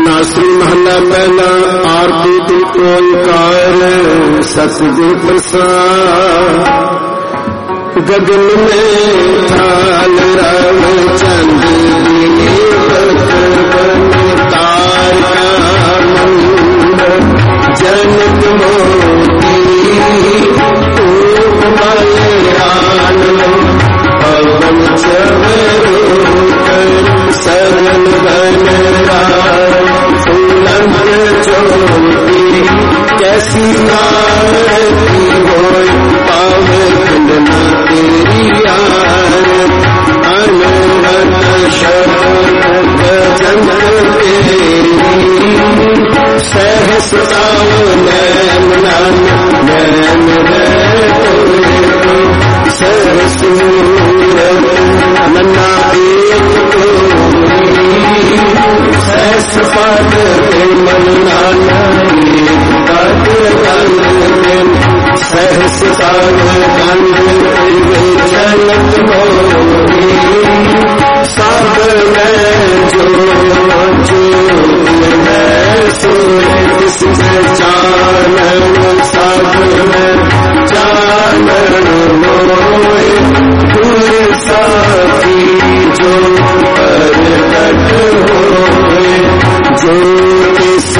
धनाश्री महला पहला। आरती ओंकार सतगुर प्रसाद। गगन में थाल रव चंद तार का मंडल। जनक मोती पवन चवरो सरल बनरा। फूलन चोटी कैसी आरती होय पावे खंडना तेरी यार। अनहद शब्द चंद्र तेरी सहस नैन नैन सहस नन्ना एक सहस पद मन नाना पद सहस गंध चलत मोरी। सब में जो चानन सब में चानन मोए। गुर साथी जो प्रगट होए। जो इस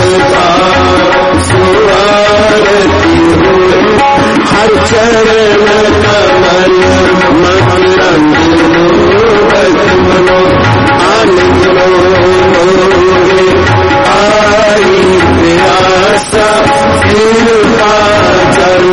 सुआरती होए। हर चरण कमल मकरंद मनो आनंद मोरे। आई प्यासा फिर जल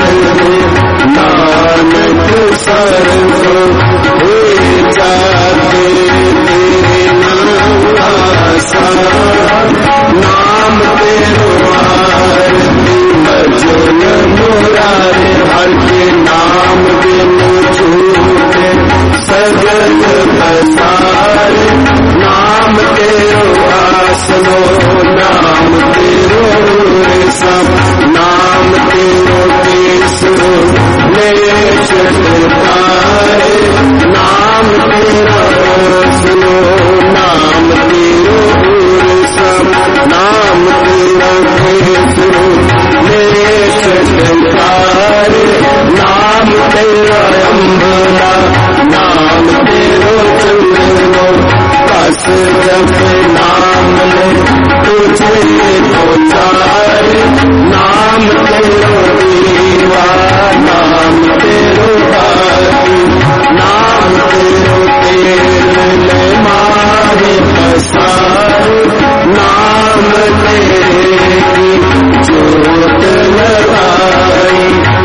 नानक सरगो हुए जाते तेरे नाम आसा। नाम तेरो आरती भजन मुरारे। हर के नाम बिन छूटे सजन पसारे। नाम तेरो आसनो नाम तेरो सब। नाम तेरो केसरो मेरे चटकारे। नाम तेरा आसनो नाम तेरो सब। नाम तेरा केसरो मेरे चटकारे। नाम तेरा अम्बरा नाम तेरो चंद्रो। बस जब नाम ले तुझे उतारे। नाम तेरो दीवा नाम तेरो बाती। नाम तेरो तेल मारे पसारे। नाम तेरे की जोत लगाई।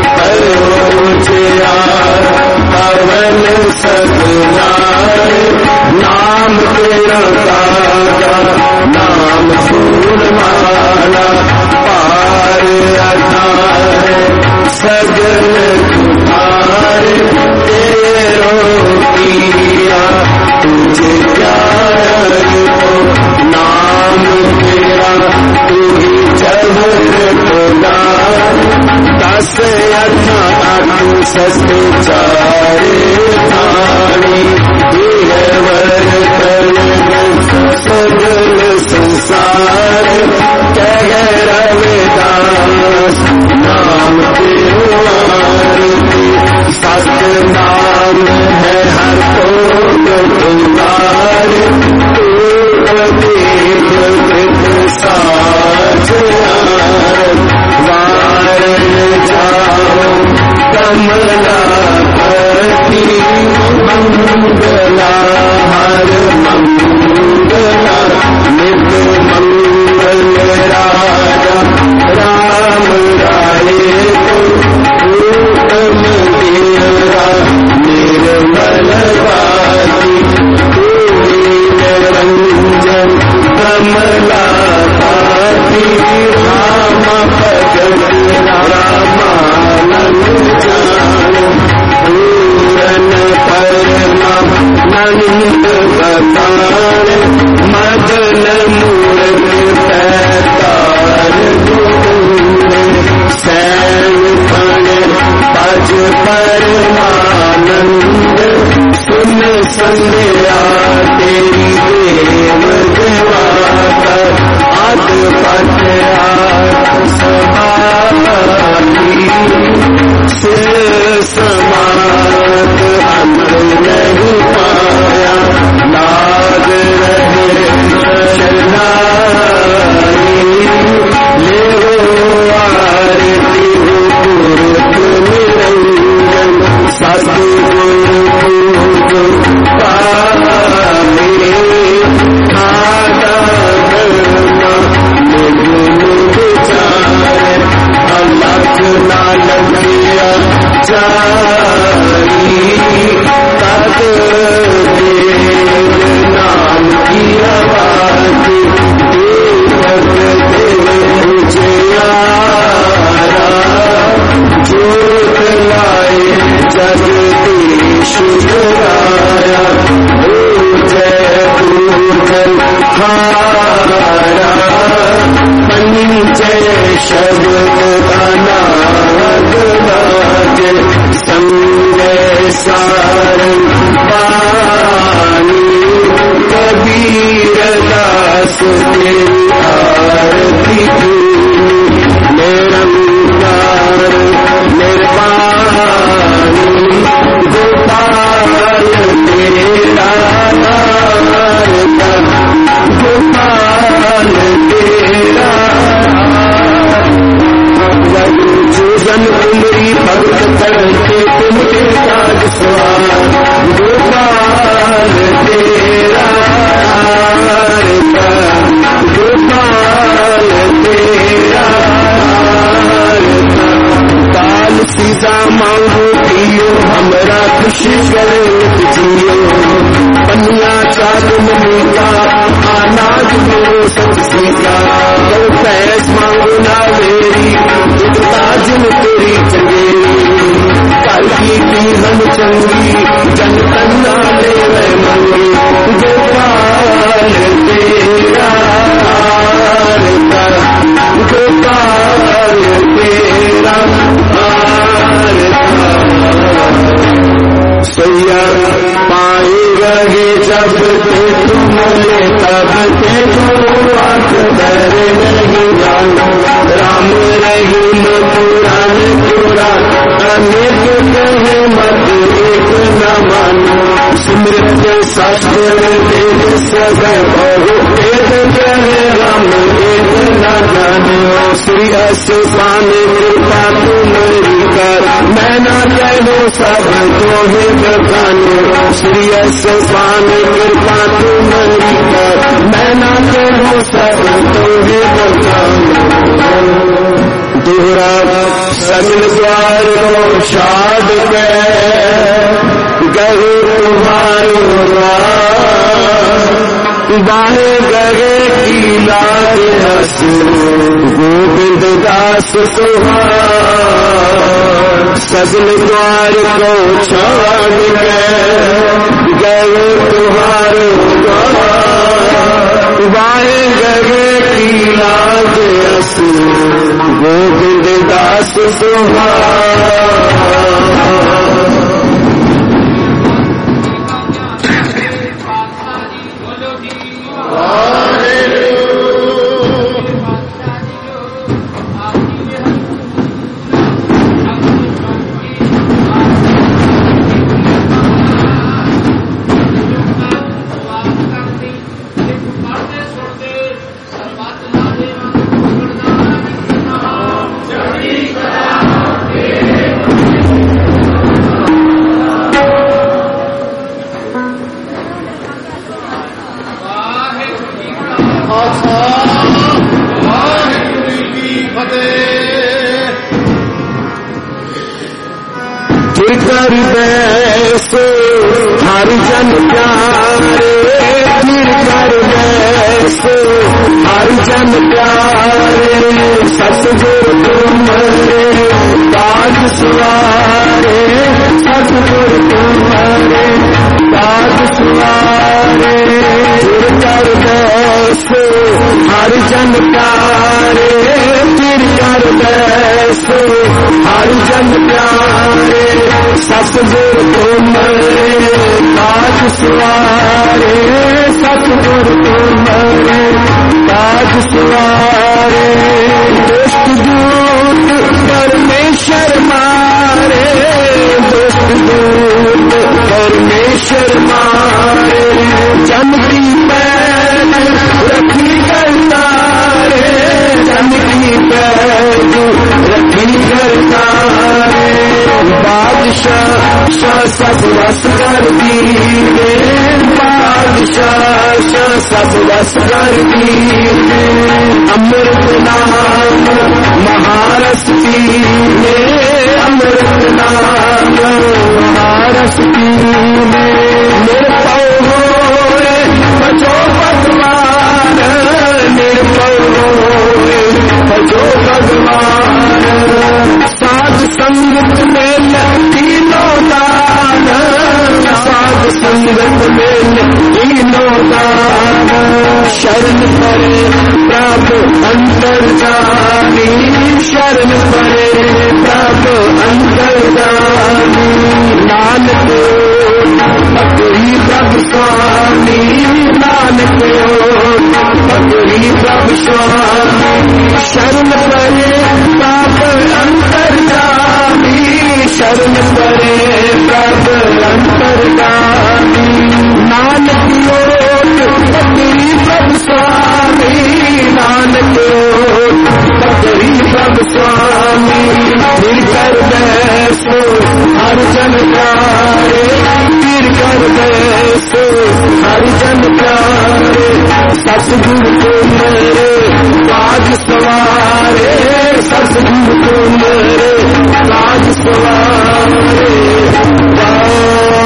पवन सगलाए। नाम तेरा तारा नाम फूल माला। पार अठारे सजन तुम्हारे। तेरो किया तुझे प्यार को। नाम तेरा तू ही जबर बोला। 10 8 सस्ते चारे थाने। सजल संसार कह रविदास। नाम तेरो आरती सत्य नाम है हर को तुम्हारे। साज वारण जाओ कमला पति। मंगला हर मंगला नित मंगल राजा। राम राये उत्तम दिया निर्मल बाती। निरंजन कमला पाती। राम भगत रामानंद जानो। पूरन परमा नंद बतान। मदन मूर्ति पैतार सैन फण पज परमानंद। सुन संध्या तेरी देव देवा कर। जब ते तुम्हारे तब ते जो आंख धर नहीं जानो। राम रहीम पुराण पुराण अनेक कहे मत एक न मानो। स्मृत शास्त्र वेद सब बहु वेद कहे राम एक न जानो। श्री अष्टपान कृपा तुम्हारी कर मैं न कहो सब तो ही बखानो। श्री अष्टपान कृपा तुम्हारी कर मैं न कहो सब तो ही बखानो। दोहरा सगल द्वार को शाद पे गए तुम्हारो बाहे गए की लाल हस गोविंद दास सुहार। सगल द्वार को छाड़ गए तुम्हारो बाहे गए की लाल हस गोविंद दास सुहार। कर बैसो हर जन प्यारे। फिर कर बैसो हर जन प्यारे। सतगुर तुम्हारे ताज सवारे। सतगुर तुम्हारे ताज सवारे। फिर कर बैसो हर जन प्यारे। फिर कर बैसो हर जन प्यारे। सतगुर तुम्हारे ताज सवारे। सतगुर तुम्हारे ताज सवारे। दुष्ट दूत परमेश्वर मारे। दुष्ट दूत परमेश्वर मारे। जन की पैर रखी करतारे। जन की पैर रखी करतारे। बादशाह सब वस कर दीने। बादशाह सब वस कर दीने। अमृत नाम महारस पीने। अमृत नाम महारस पीने। निर्भव होए बचो भगवान। निर्भव होए बचो भगवान। साध संगत में तीनों दान। साध संगत में तीनों दान। शरण परे प्रभु अंतर्जामी। शरण परे प्रभु अंतर्जामी। नानक पकड़ी प्रभु स्वामी। नानक पकड़ी प्रभु स्वामी। शरण परे प्रभु अंतर्जामी। शरण परे प्रभु अंतर्जामी। नानक पकड़ी प्रभु स्वामी। नानक पकड़ी प्रभु स्वामी। फिर कर बैसो हर जन प्यारे। फिर कर बैसो हर जन प्यारे। सतगुरु तुम्हारे ताज सवारे। सतगुरु तुम्हारे ताज सवारे।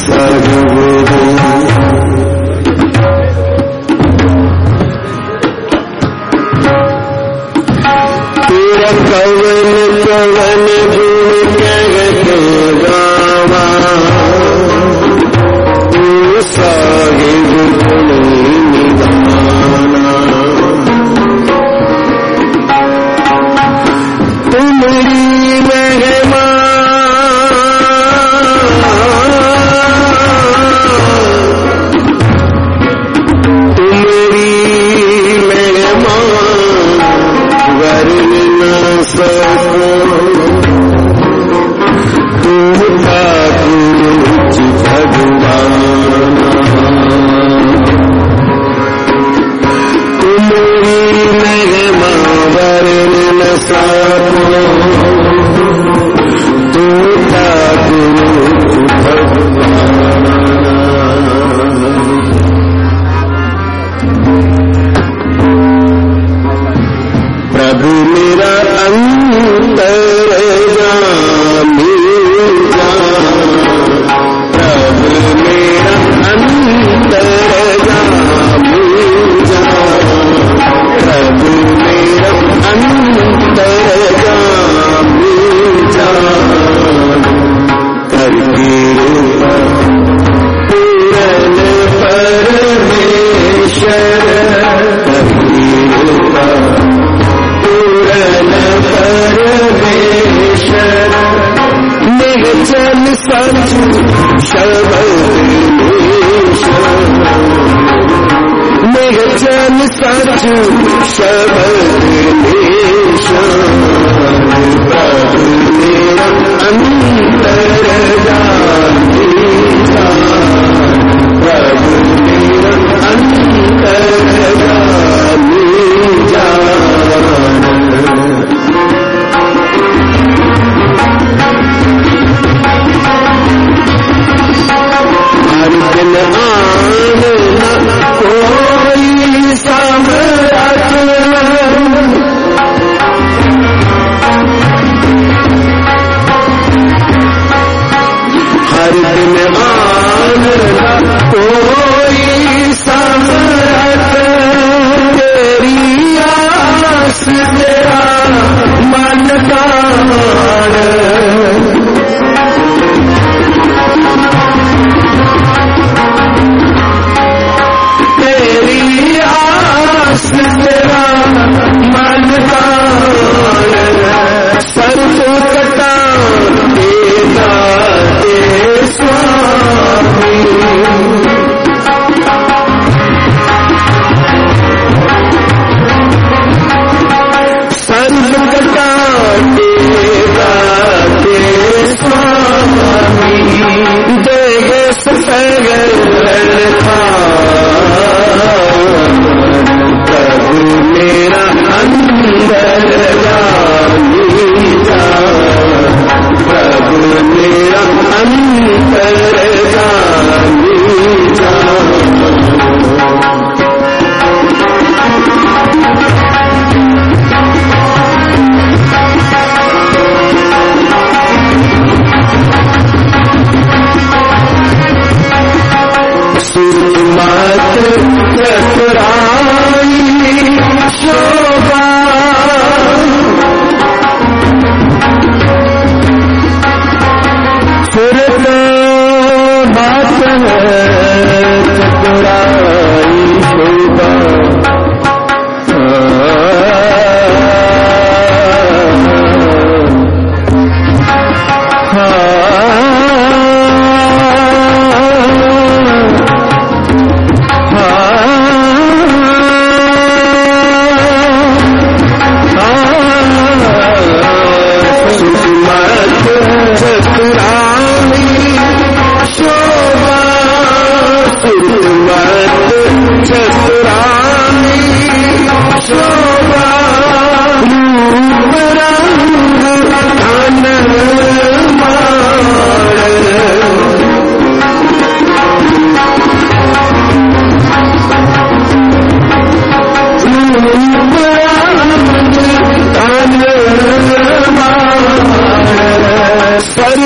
सद्गुरु तेरा कवन कवन गुण कहते गावा तू साहिब गुण निधाना तुम्हारी महिमा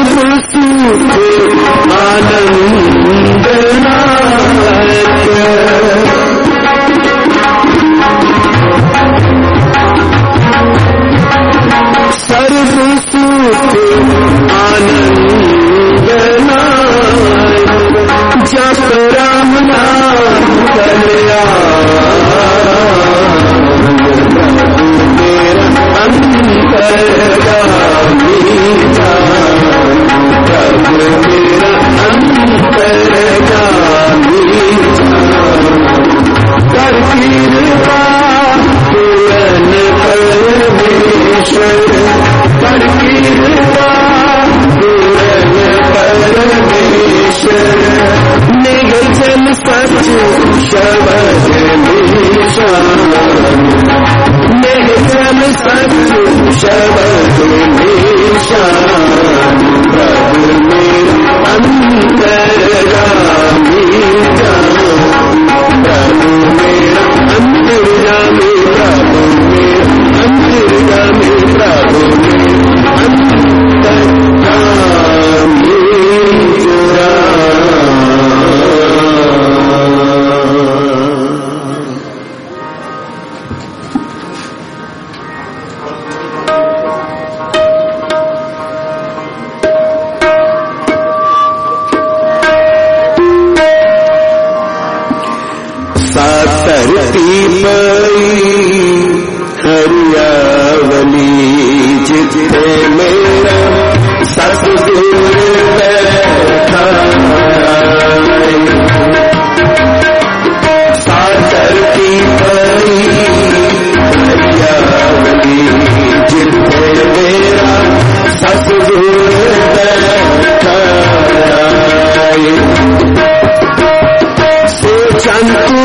सर्व सुख आनंद नायक सर्व सुख आनंद नायक जप राम नाम कल्याण मेरा अंतर्गामी प्रभु मेरा अंतर्गामी कर कृपा पूरन परमेश्वर कर कृपा पूरन परमेश्वर निर्जन सच शब्द निशान निर्जन सच शब्द निशान प्रभु मेरा अंतर्गामी प्रभु मेरा अंतर्गामी प्रभु मेरा अंतर्गामी प्रभु मेरा अंतर्गामी हरियावली जिते मेरा सतगुरु बैठा सागर की परी हरियावली जिते मेरा सतगुरु बैठा से चंदू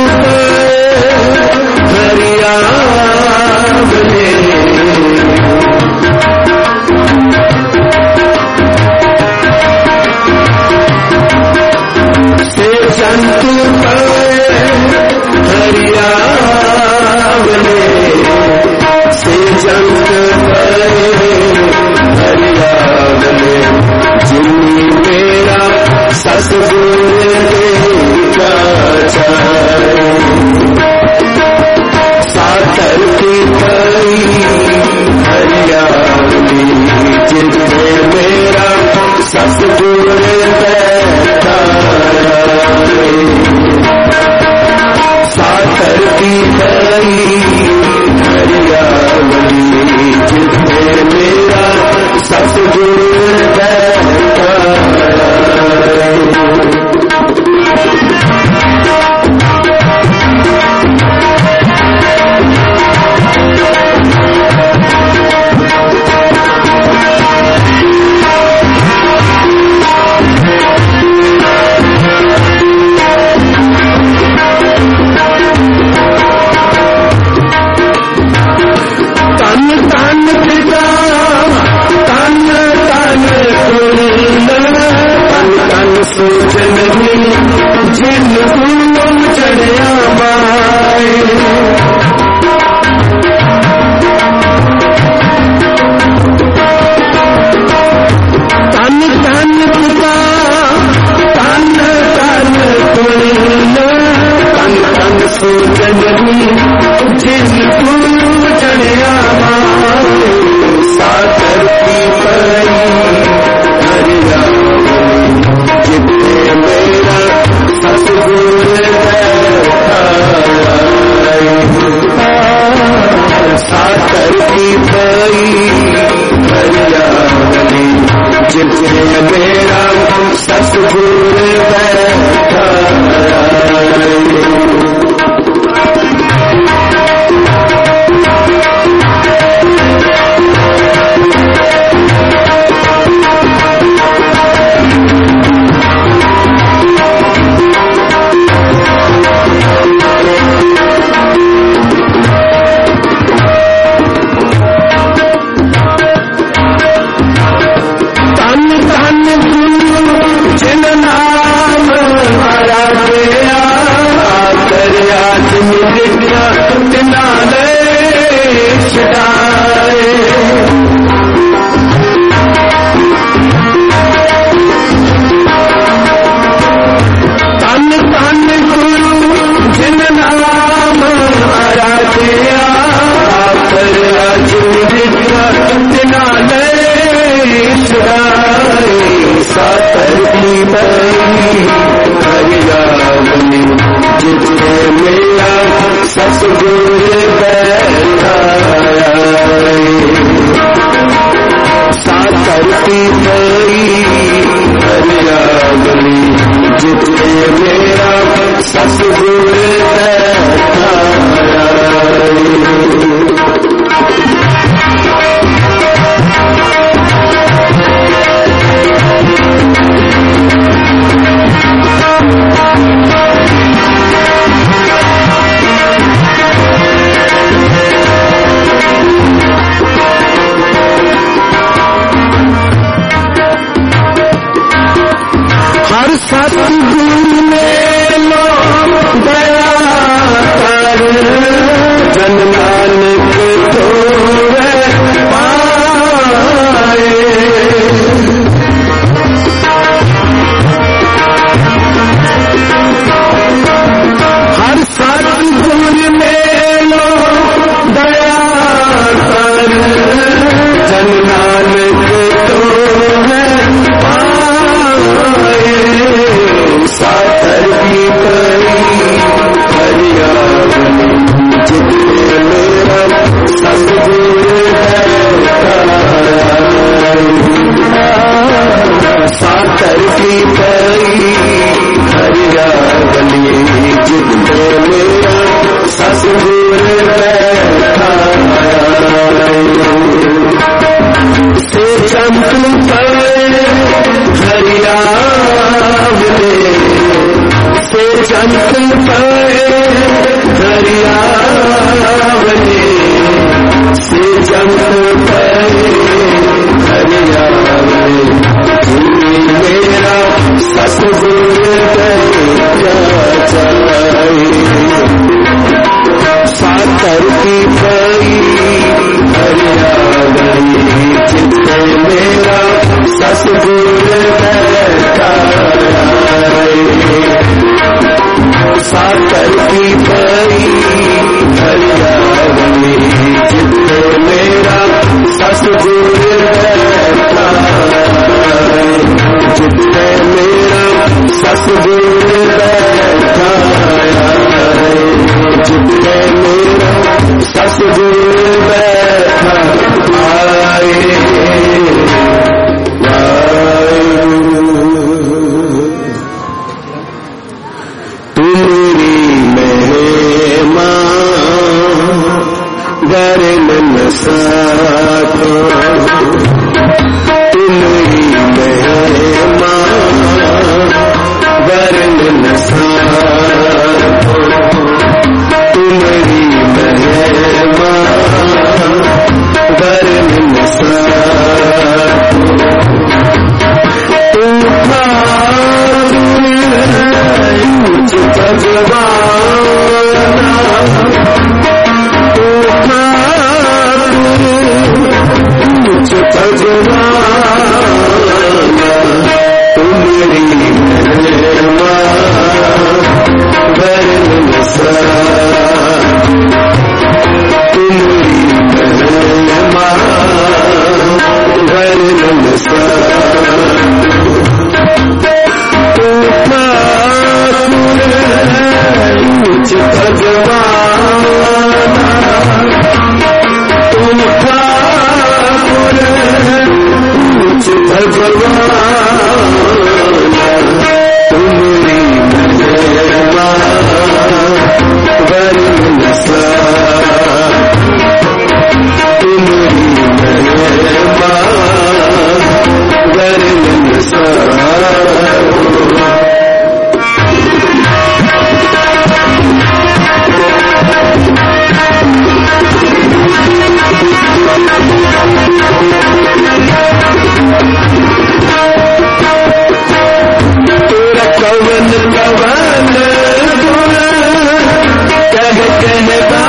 तेरा कवन कवन गुण कह कहगा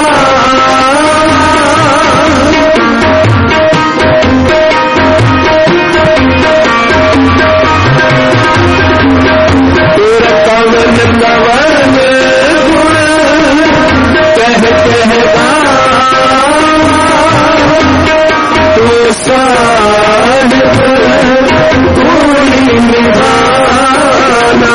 तेरा कवन कवन गुण कह कहगा तू साहिब पूरी निभाना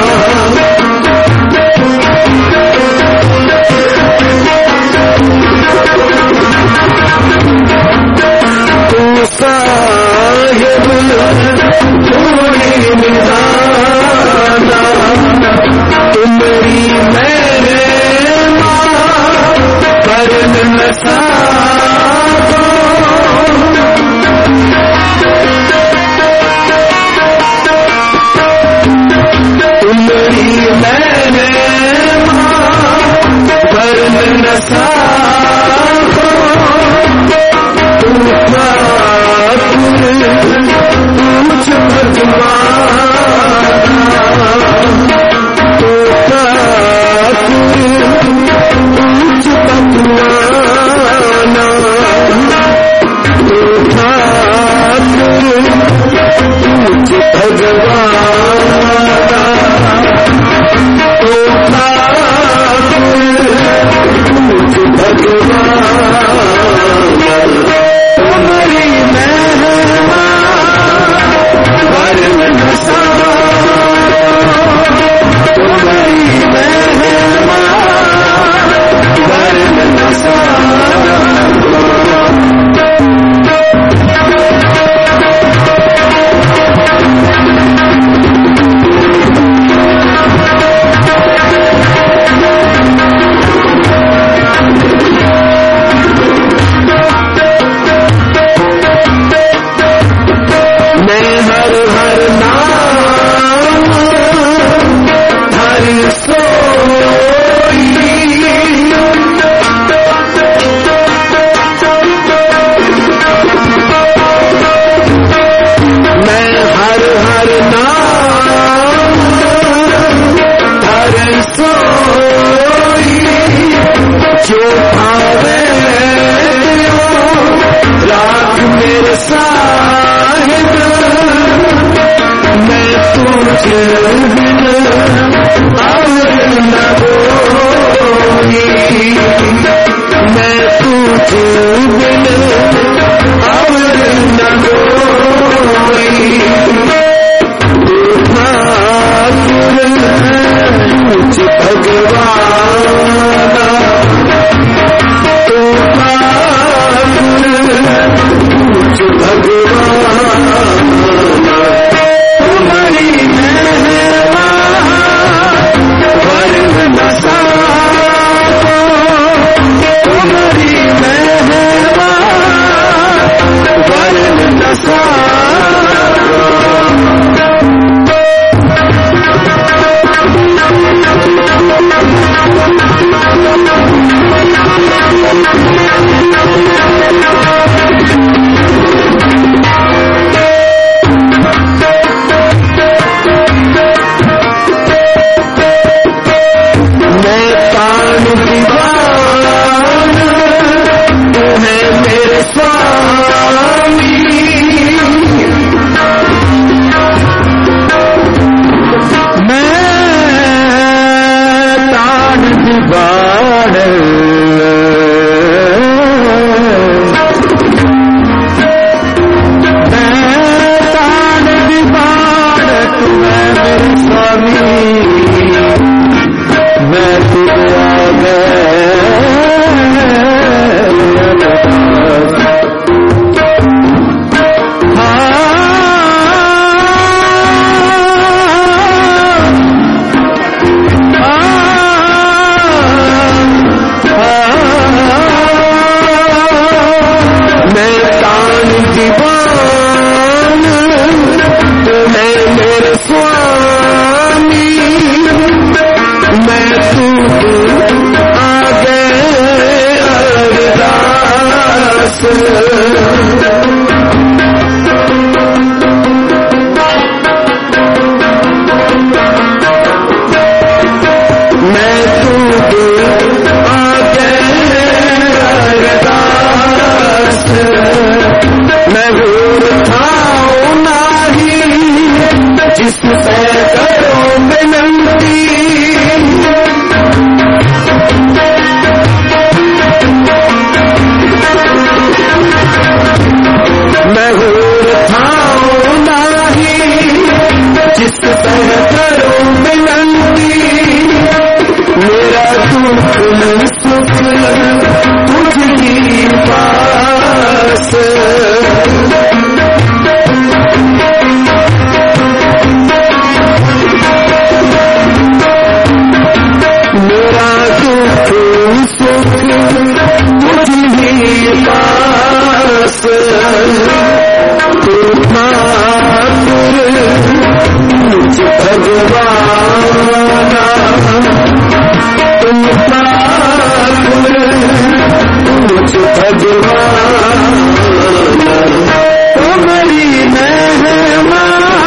तू साहिब पूरी निभाना तुम्हारी मेरे माँ पर नसा तुम्हारी मैंने माँ पर नसा पूछ तुम्हारी मेहमा जिससे करो विनती मैं होर थाओ नाही जिससे करो विनती मेरा दुख सुख तुझी पास मेरा दुख सुख तुझी पास तू ठाकुर मुझ भगवाना तुम ठाकुर मुझ भगवान तुम्हारी महिमा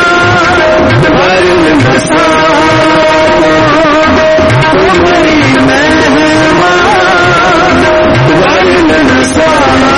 वर्ण न साओ तुम्हारी महिमा वर्ण न साओ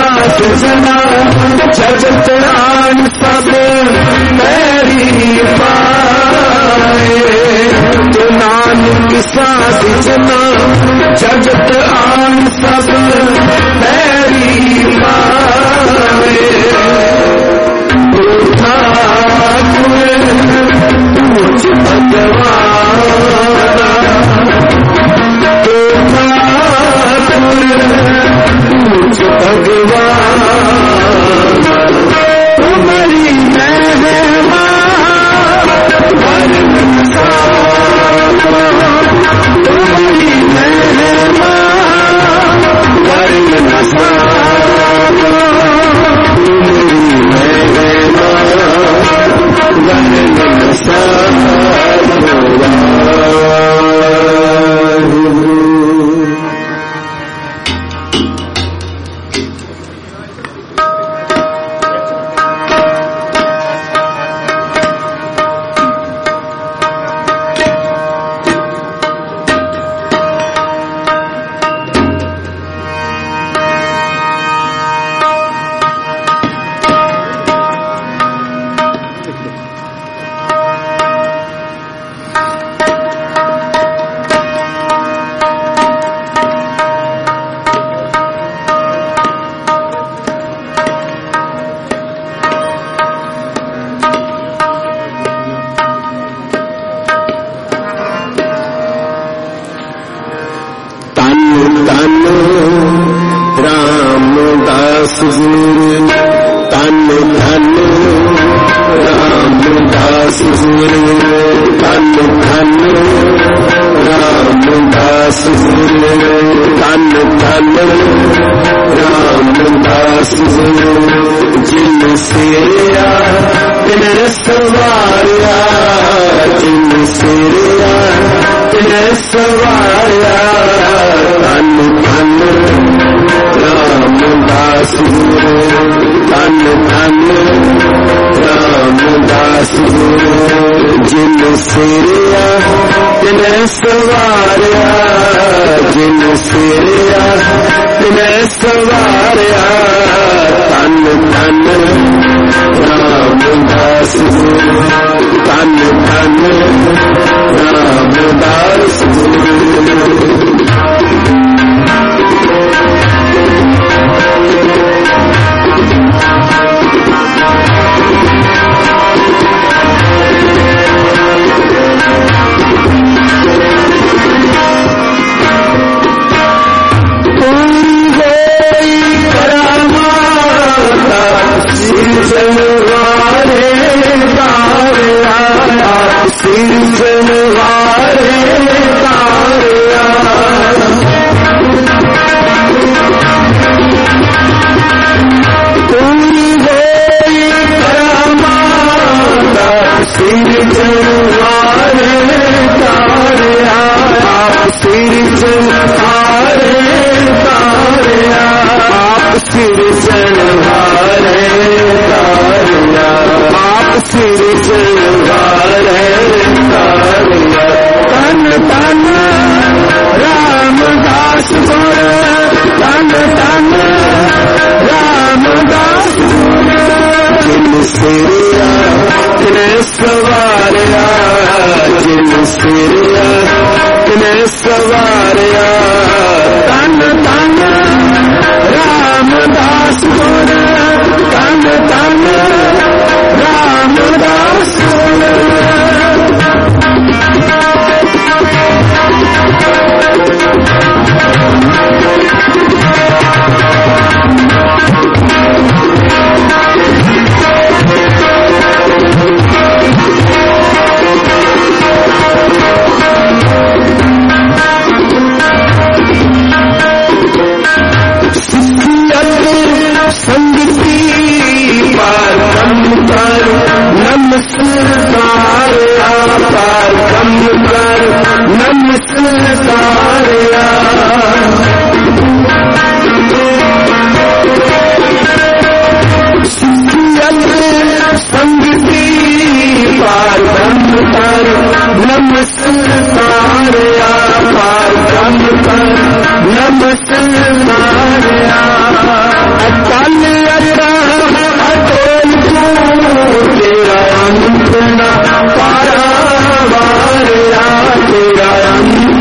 जगत आन सब मेरी साथ जना जगत आन सब पैरी पावे ठाकुर पूज भगवान पूज भगवान तुम्हारी महिमा तुम्हारी महिमा वर्ण रामदास गुरु तन धन रामदास गुरु तन धन रामदास गुरु तन धन रामदास गुरु जिन सेया तिन सवारिया जिन सेया तिन सवारिया तन धन रामदास गुरु तन धन रामदास गुरु जिन सेरिया तिन सवारिया जिन सेरिया तिन सवारिया तन धन रामदास गुरु तन धन रामदास गुरु सवारिया तन तन रामदास गुरु तन तन रामदास तेरा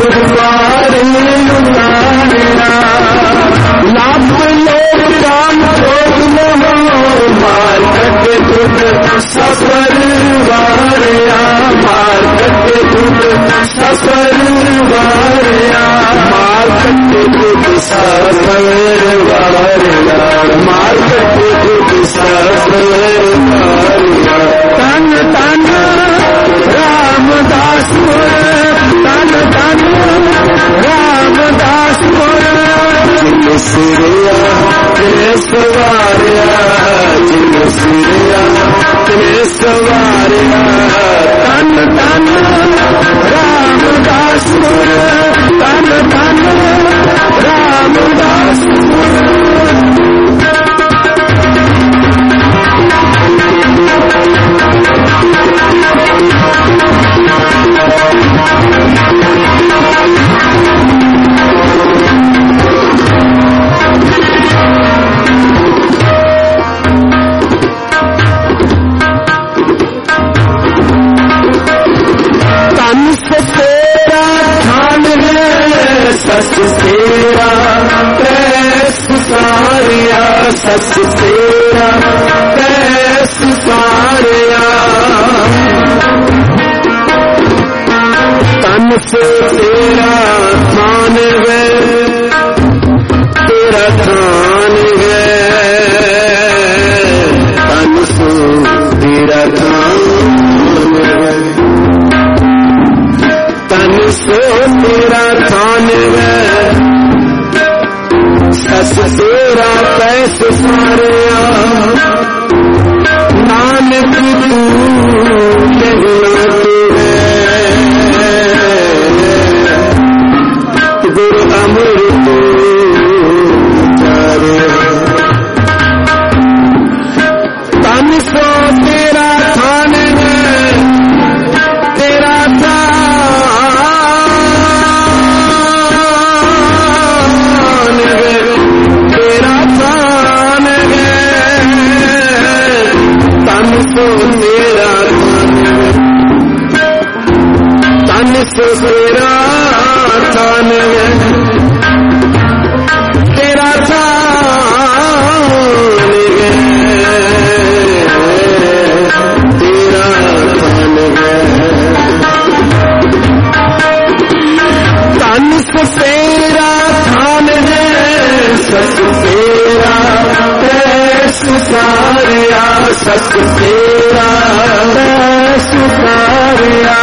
दुर्वारे उतारिया लाभ लोग काम भोग मोह मार कटे दुख सफर वारिया मार कटे दुख सफर वारिया मार कटे दुख सफर वारिया मार कटे दुख सफर वारिया तन तन रामदास तन तन रामदास जिन सिरिया तेरे सवारिया जिन सिरिया तेरे सवारिया तन तन रामदास तन तन रामदास सस तेरा पैस सारिया सस तेरा पैस सारिया तन से तेरा थान है तेरा थान है तन से तेरा थान है तन से तेरा थान है सस तेरा पैस सारिया नानक तू कहना तू है गुरु अमर तू तन सो तेरा थान है तेरा से तेरा थान है तेरा थान है तेरा थान है तन से तेरा थान है सस तेरा पैस सारिया सस तेरा पैस सारिया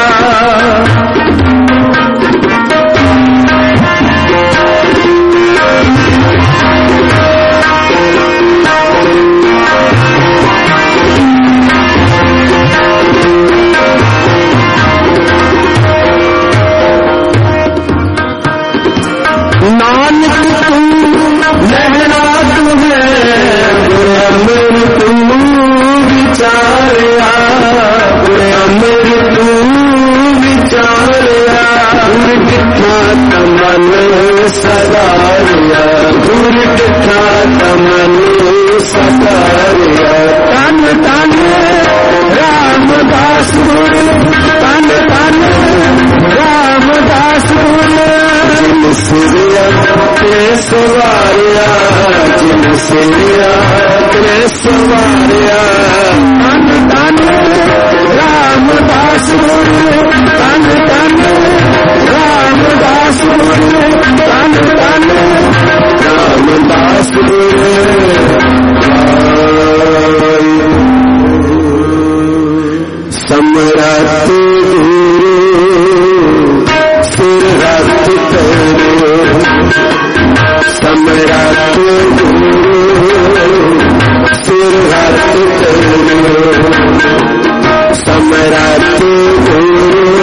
सदारिया गुरु दिखा तमन सदारिया तन तन रामदास गुरु तन तन रामदास गुरु जिन सिरिया तेरे सवारिया जिन सिरिया तेरे सवारिया तन तन रामदास गुरु तन तन रामदास गुरु तन तन रामदास गुरु समरथ गुरु सिर रथ तेरे समरथ गुरु सिर रथ तेरे समरथ गुरु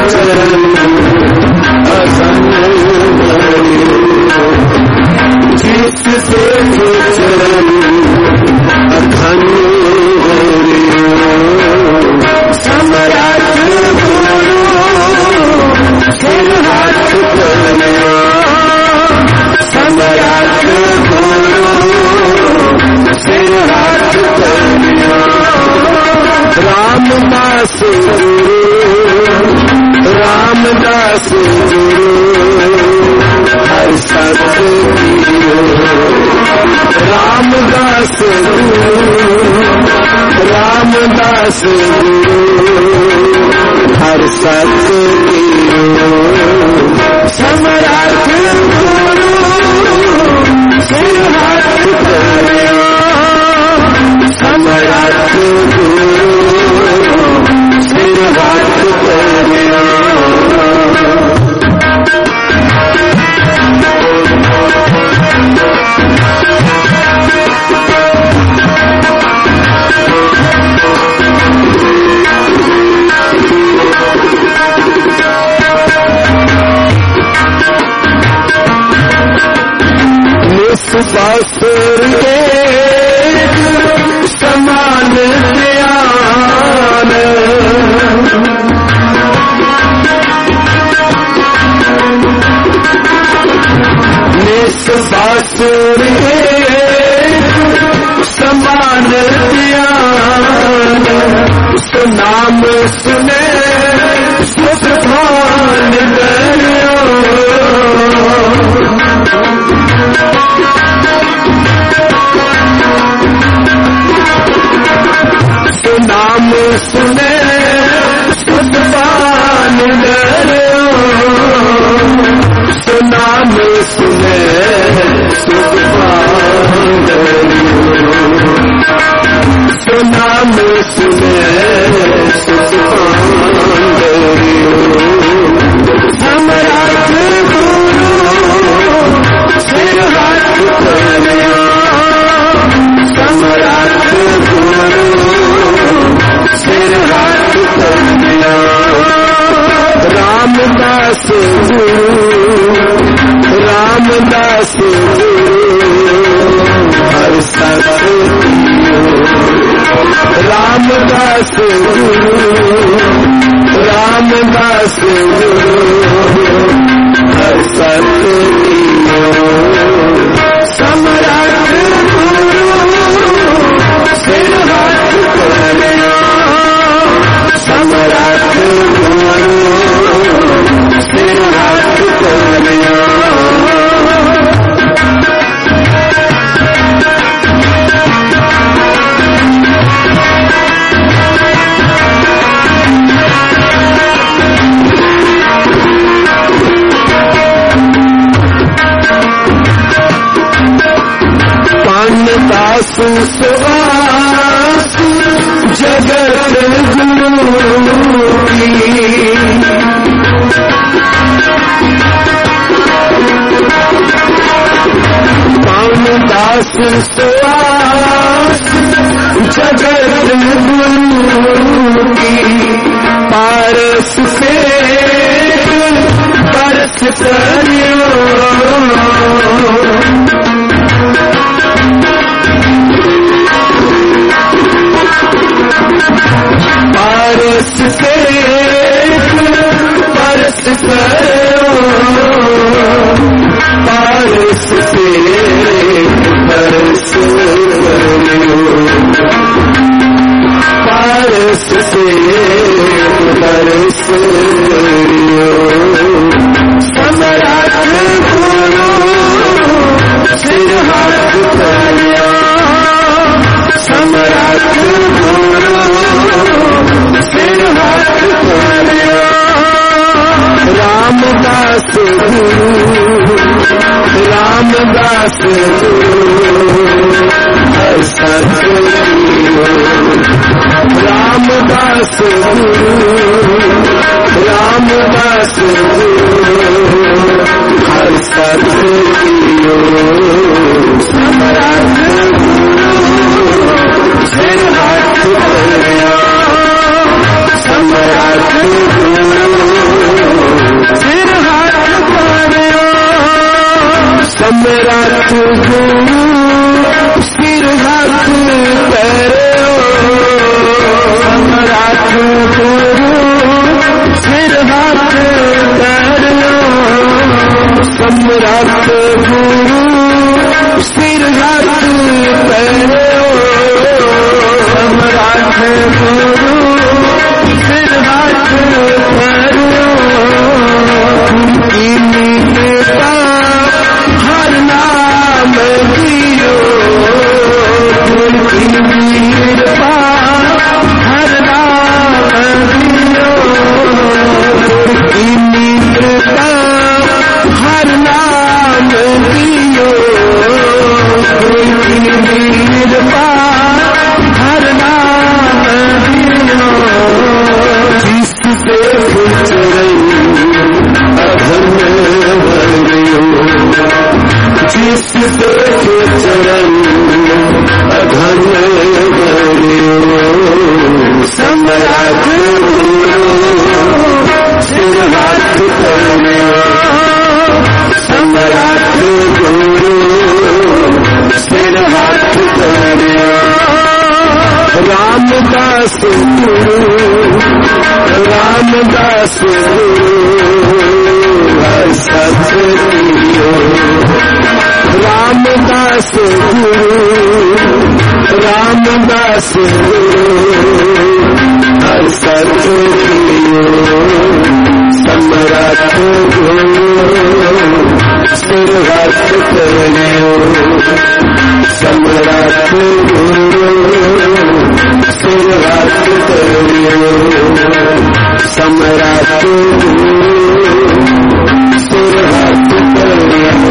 चरण जिससे चरण अधन सम्राट गुरु सिर हाथ करना सम्राट गुरु सिर हाथ करना रामदास गुरु रामदास गुरु हर सत्य रामदास गुरु रामदास गुरु हर सत्य सम्राट गुरु सिर हाथ करना सम्राट गुरु सिर हाथ करना निस्वासुर के समान ज्ञान निस्वासुर के समान ज्ञान नाम सुने सुखान दरिया नाम सुने सुखान दरिया नाम सुने सुखान दरिया नाम सुने सुखान दरिया सम्राट गुरु सिर हाथ करना सम्राट गुरु सिर हाथ करना रामदास गुरु रामदास गुरु हर सत्य रामदास गुरु रामदास गुरु हर सत्य सम्राट गुरु सिर हाथ करना सम्राट गुरु सिर हाथ करना दासु सुवास जगत गुरु की पावन दास सुवास जगत गुरु की पारस से परस करियो पारस से परस करो पारस से परस करो पारस से परस करो सम्राट गुरु सिर हाथ करना सम्राट गुरु सिर हाथ करना रामदास गुरु रामदास गुरु हर सत्य रामदास गुरु रामदास गुरु हर सत्य सम्राट गुरु सिर हाथ करना सम्राट गुरु चरण अधन्य हरियो, जिस देखे चरण अधन्य हरियो। सम्राट गुरु सिर हाथ करियो, सम्राट गुरु सिर हाथ करियो। रामदास गुरु रामदास गुरु सत कियो, रामदास गुरु रामदास गुरु सत कियो। सम्राट गुरु सिर हाथ करियो, सम्राट गुरु सिर हाथ करियो, सम्राट गुरु सिर हाथ करियो।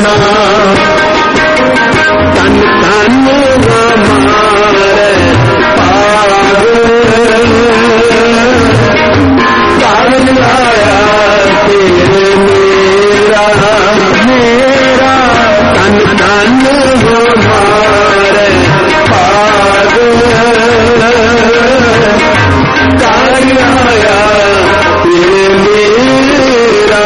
कणा तन तन हमारे पागल आया तेरे मेरा मेरा तन तन हमारे पागल आया तेरे मेरा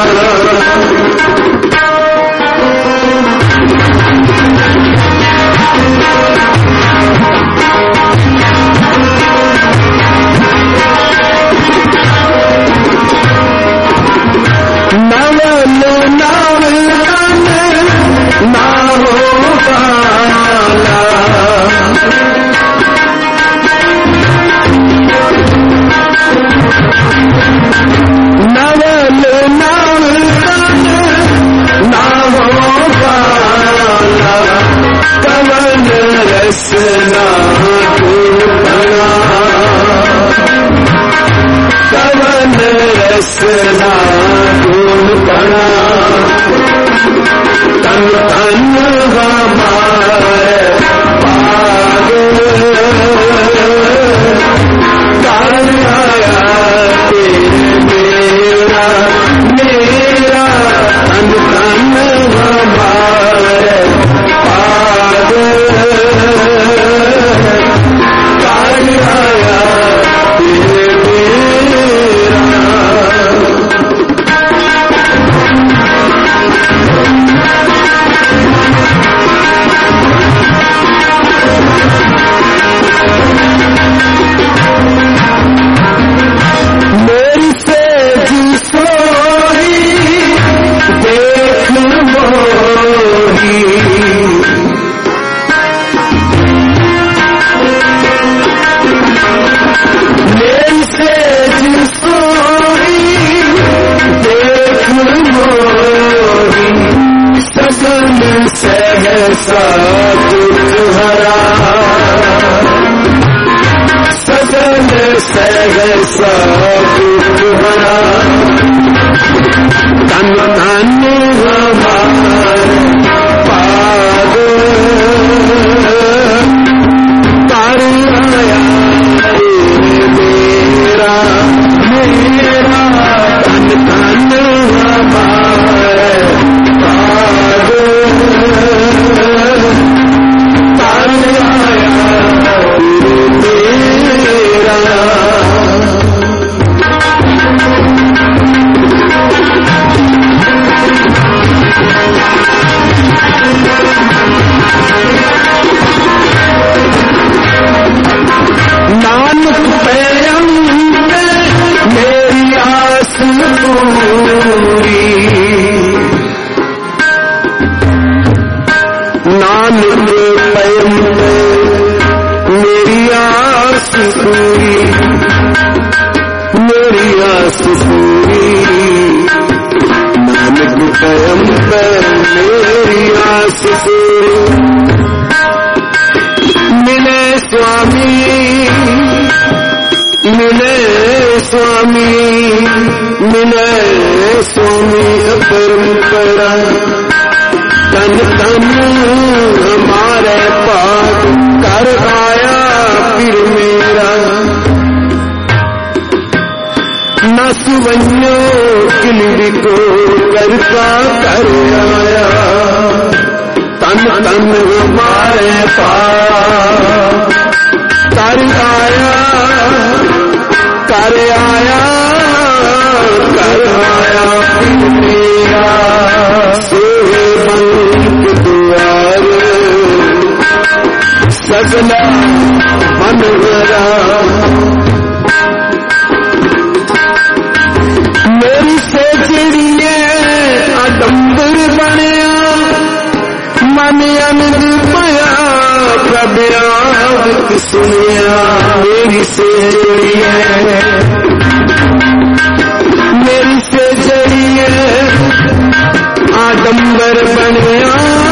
आडंबर बनिया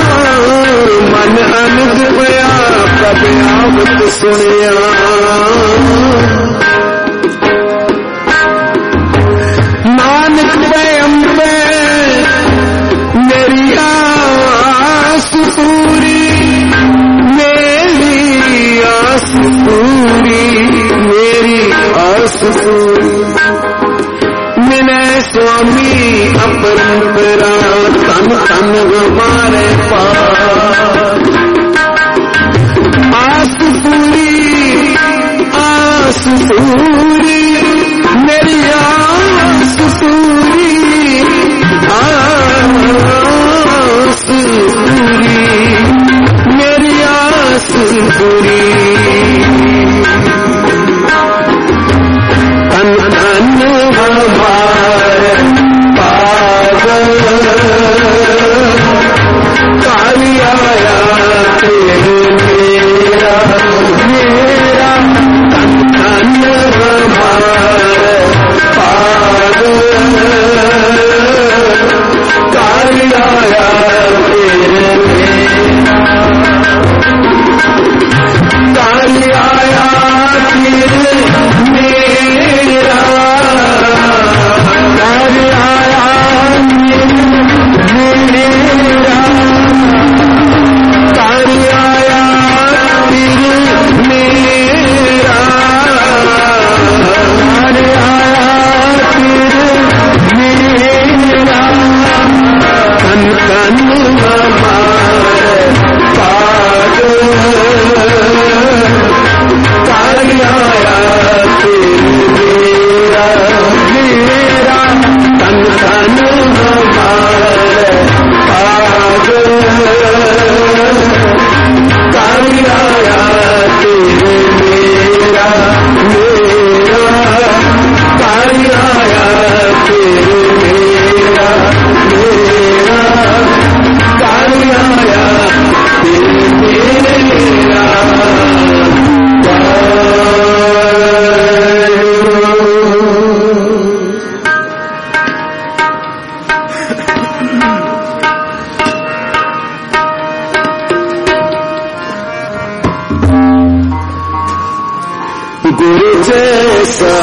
मन अनग पया प्रभु सुनिया नानक पे अम्बे मेरी सतगुरी तन तन हमारे पागल काली आया तेरे मेरा मेरा तन तन हमारे पागल काली आया तेरे मेरा काली आया तेरे मेरा काली आया मेरा काली आया तेरे मेरा काली आया तेरे मेरा तन तन हमारे पागल काली आया तेरे मेरा मेरा तन तन हमारे पागल काली आया तेरे मेरा मेरा काली आया तेरे मेरा मेरा काली आया तेरे मेरा गुरु जैसा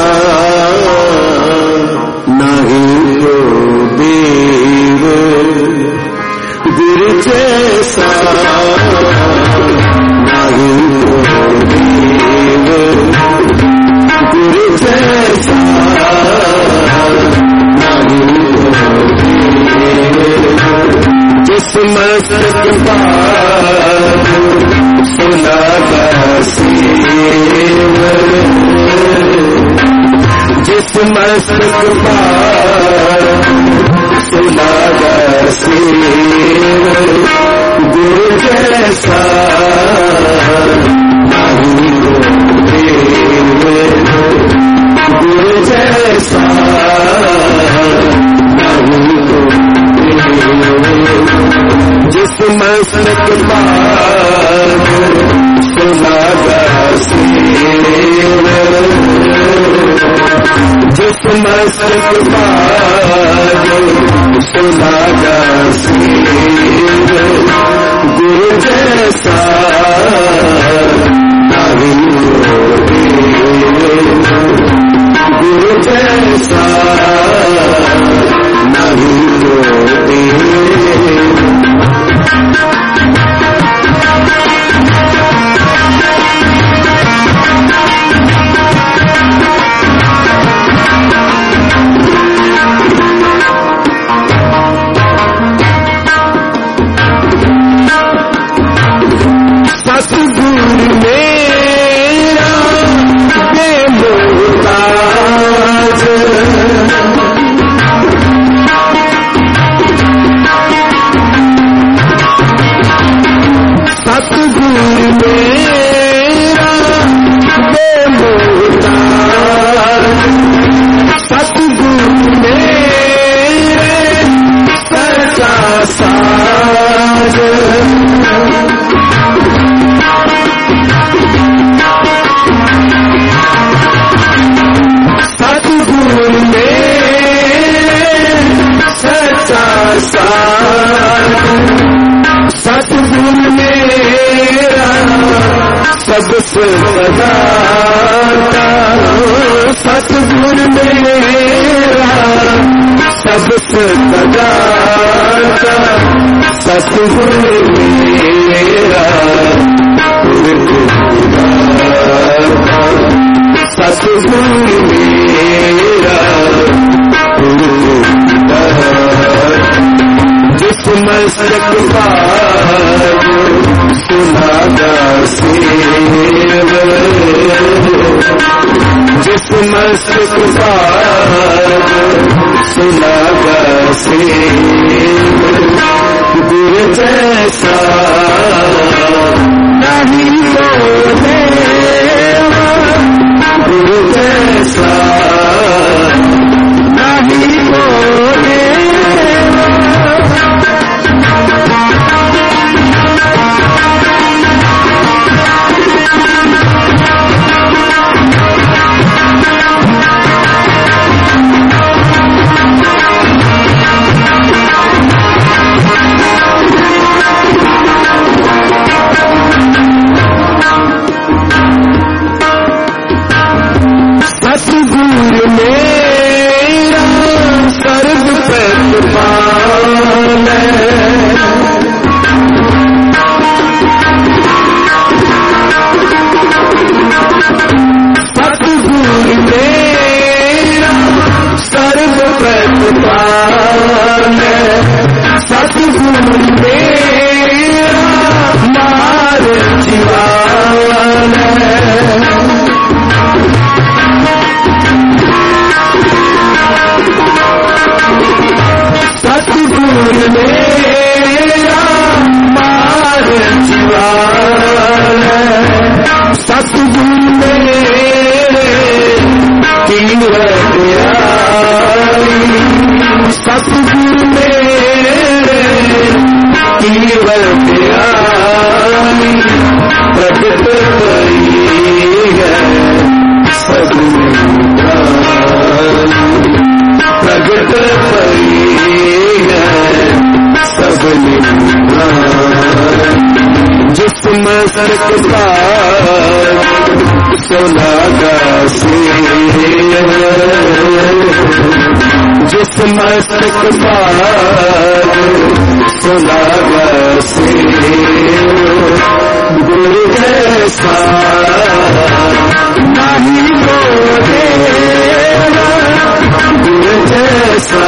नहीं हो देव गुरु जैसा नहीं हो देव गुरु जैसा नहीं हो देव जिस मस्तक बात सुना जिस मस्तक पार सुना गुरु जैसा नहीं हो देव गुरु जैसा नहीं हो देव जिस मस्तक पार सुना जिस मस्तक पार सुना गुरु जैसा नहीं हो देव गुरु जैसा नहीं हो देव सबसे बदाता सतगुरु मेरा सबसे बदाता सतगुरु मेरा सतगुरु मेरा जिस मस्तक पार सुना जिस मस्तक पार सुना गुरु जैसा नहीं हो प्रकट पई है सब प्रकट पई है सब जिसमें सरकार सोलागा से जिसमें सरकार सोलागा से गुरु जैसा नहीं बोले गुरु जैसा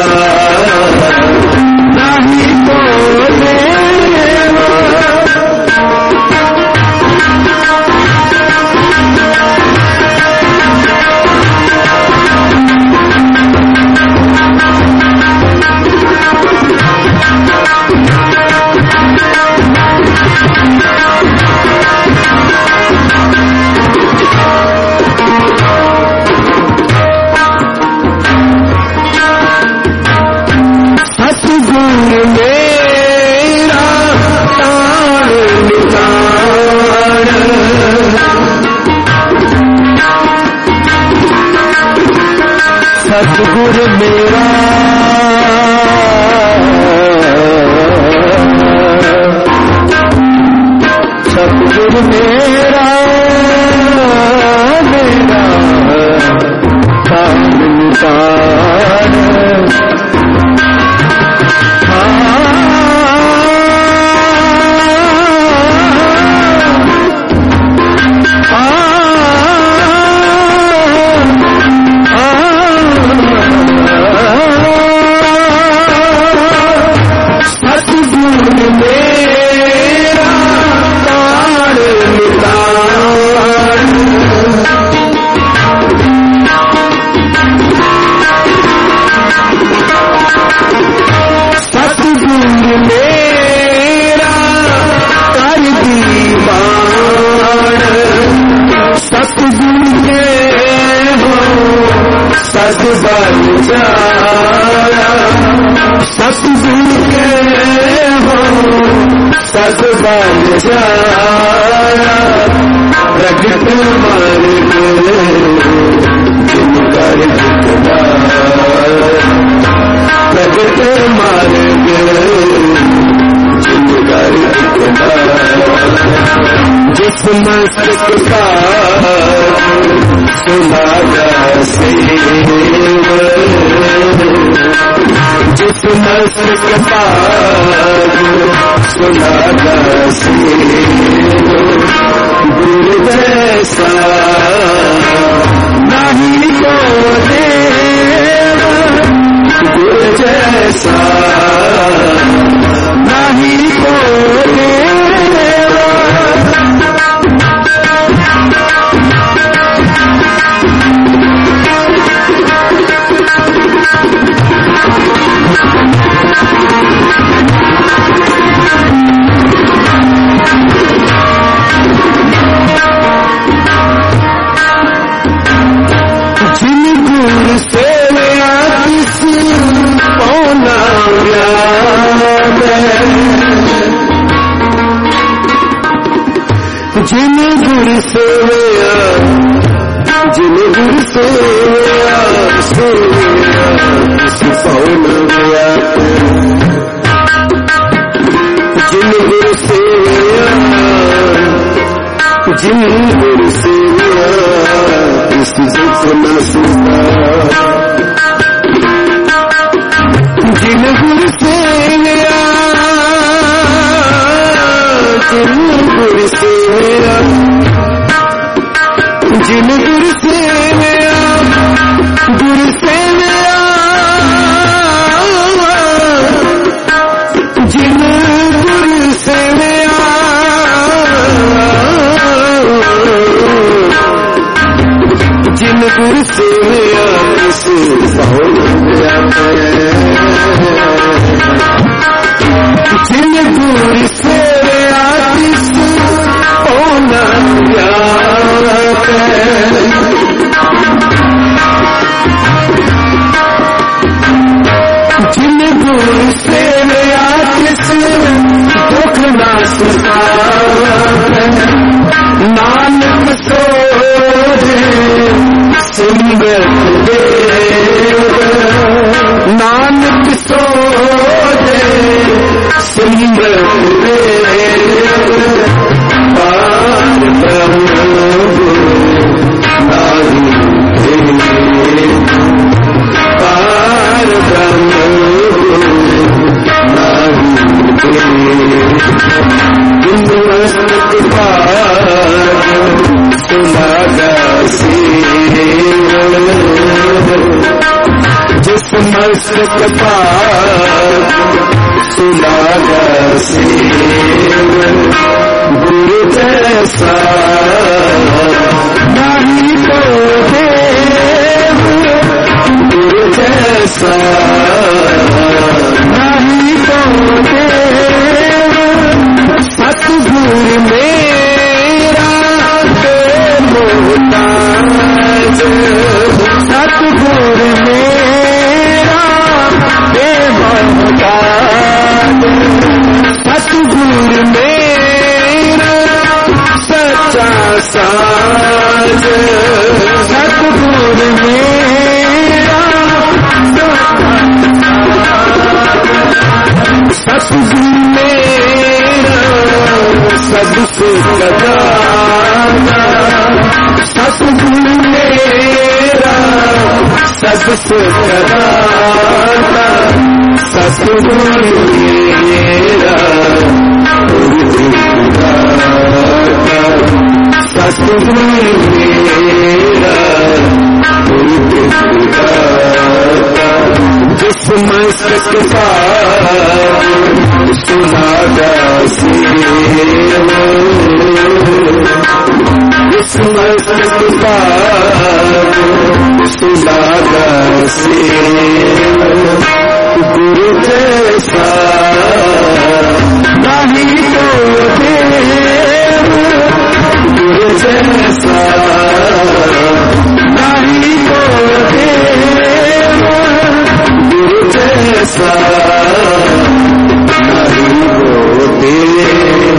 नहीं बोले सतगुरु मेरा सतगुरु मेरा मेरा काम निदान सतगुरु के हो सतबल जाया प्रगट मार्ग जिनकर प्रगट मार्ग जिनकर जिसमें सरकार सुनागा से जिसमें सरकार सुनागा से गुरु जैसा नहीं बोले गुरु जैसा नहीं बोले जिन गुरु सेवया जिन गुरु सेवया सेवया पौन गया जिन गुरु सेवया जिन गुरु सेवया इस जितना सुना जिन गुरु सेवया जिन गुरु सेवया जिन गुरु सेवया गुरु सेवया जिन गुरु सेवया जिन गुरु सेवया इसे बहु जिन गुरु सेवया जिन गुरु सेवया दुख ना सुना मस्तक पार सुलागा सेव गुरु जैसा नहीं तो देव गुरु जैसा नहीं तो देव सतगुरु मेरा मोहताज सतगुरु मेरा बेमोहताज सतगुरु मेरा सच्चा साज सतगुरु मेरा सतगुरु मेरा सबसे कदाना सतगुरु मेरा सबसे कदाना सतगुरु मेरा सतगुरु मेरा जिस मस्तक पार सुलागा सेव जिस मस्तक पार सुलागा सेव गुरु जैसा नहीं तो देव गुरु जैसा नहीं तो देव गुरु जैसा नहीं तो देव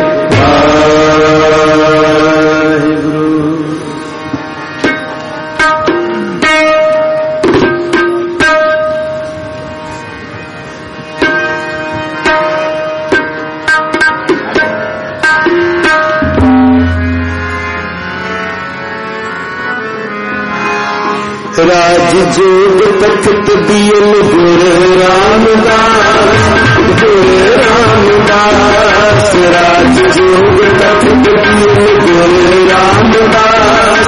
राज जोग तख्त दियल गुरु रामदास राज जोग तख्त दियल गुरु रामदास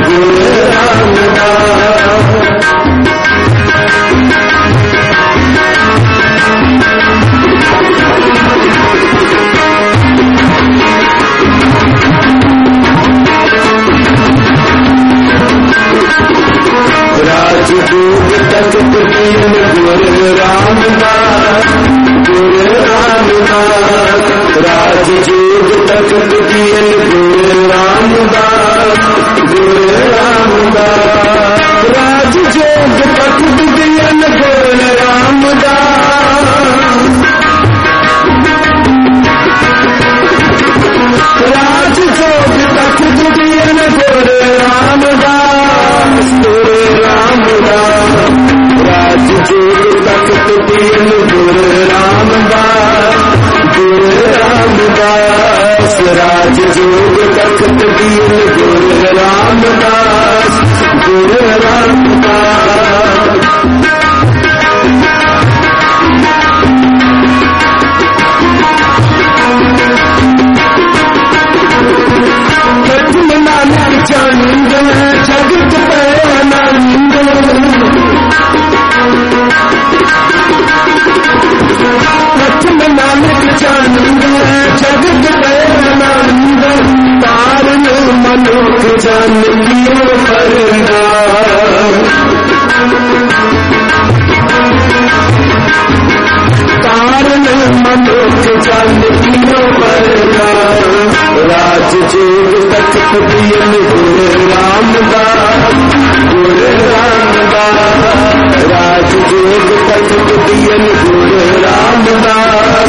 राज जोग तख्त दियल गुरु रामदास राज जोग तख्त दियल गुरु रामदास राज जोग तख्त दियल गुरु रामदास राज जोग तख्त दियल गुरु रामदास राज जोग तख्त दियल गुरु रामदास राज जोग तख्त दियल गुरु रामदास नानक चंद जगत पैनंद नानक चंद जगत पैनंद तारन मनुख जन लियो करना तारन मनुख जन लियो करना राज जोग तख्त दियल गुरु रामदास राज जोग तख्त दियल गुरु रामदास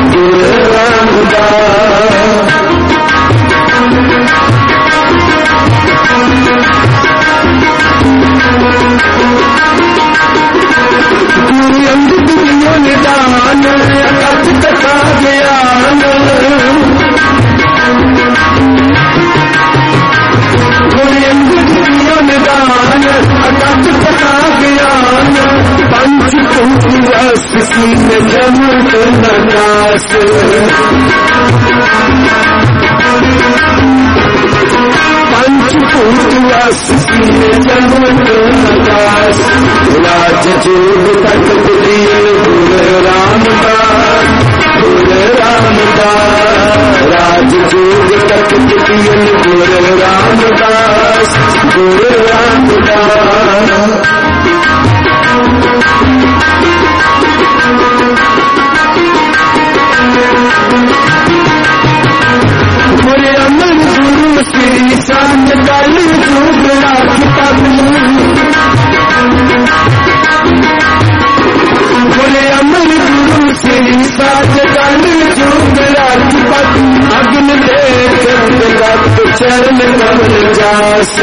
गुरु अंगद दियो निदान अकथ कथा ज्ञान अकथ कथा ज्ञान पंचभूत रस सीन जमुत ननास पंचभूत रस सीन जमुत ननास राज राज जोग तख्त दीन गुर रामदास गुर रामदास राज जोग तख्त दीन गुर रामदास गुर रामदास मोरे अमर गुरु श्री संत कल युग राजपति मोरे अमर गुरु श्री संत कल युग राजपति अग्नि देख चरण कमल जास